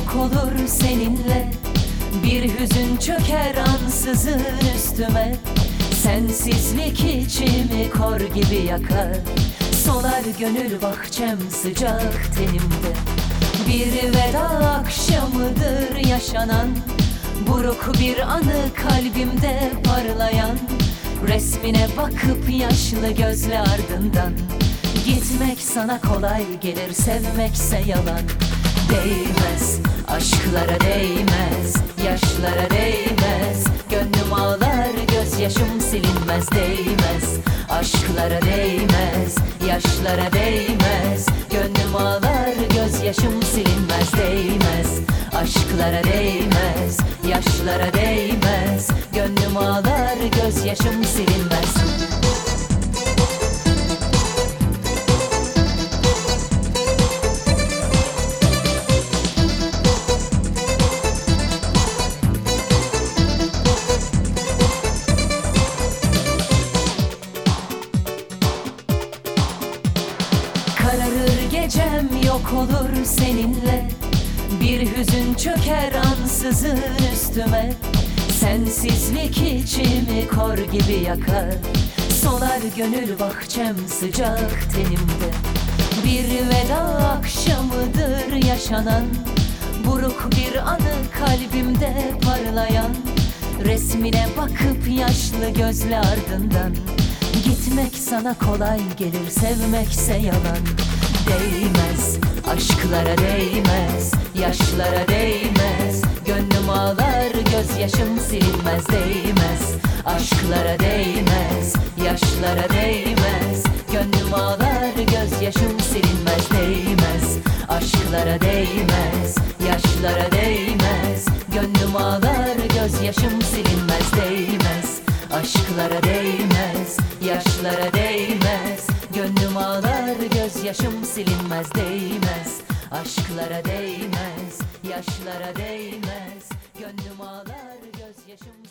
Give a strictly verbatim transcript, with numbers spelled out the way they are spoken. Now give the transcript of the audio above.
yok olur seninle. Bir hüzün çöker ansızın üstüme. Sensizlik içimi kor gibi yakar. Solar gönül bahçem sıcak tenimde. Bir veda akşamıdır yaşanan. Buruk bir anı kalbimde parlayan. Resmine bakıp yaşlı gözle ardından. Gitmek sana kolay gelir, sevmekse yalan. Değmez, aşklara değmez, yaşlara değmez. Gönlüm ağlar, gözyaşım silinmez. Değmez, aşklara değmez, yaşlara değmez. Gönlüm ağlar, gözyaşım silinmez. Değmez, aşklara değmez, yaşlara değmez. Gönlüm ağlar, gözyaşım silinmez. Kararır gecem yok olur seninle. Bir hüzün çöker ansızın üstüme. Sensizlik içimi kor gibi yakar. Solar gönül bahçem sıcak tenimde. Bir veda akşamıdır yaşanan. Buruk bir anı kalbimde parlayan. Resmine bakıp yaşlı gözle ardından. Gitmek sana kolay gelir, sevmekse yalan. Değmez, aşklara değmez, yaşlara değmez. Gönlüm ağlar, gözyaşım silinmez. Değmez, aşklara değmez, yaşlara değmez. Gönlüm ağlar, gözyaşım silinmez. Değmez, aşklara değmez, yaşlara değmez. Gönlüm ağlar, gözyaşım silinmez. Değmez, aşklara değmez, yaşlara değmez. Gönlüm ağlar, gözyaşım silinmez. Değmez, aşklara değmez, yaşlara değmez. Gönlüm ağlar, gözyaşım